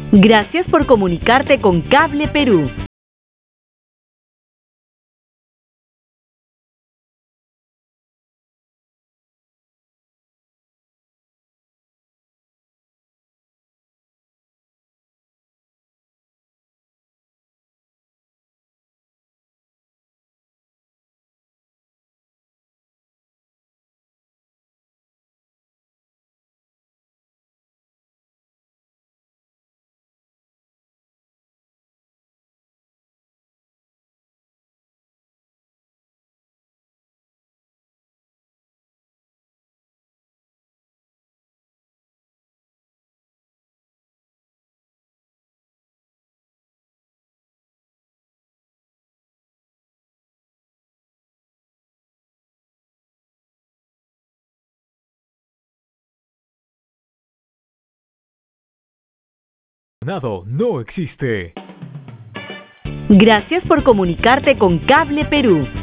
Gracias por comunicarte con Cable Perú. No existe. Gracias por comunicarte con Cable Perú.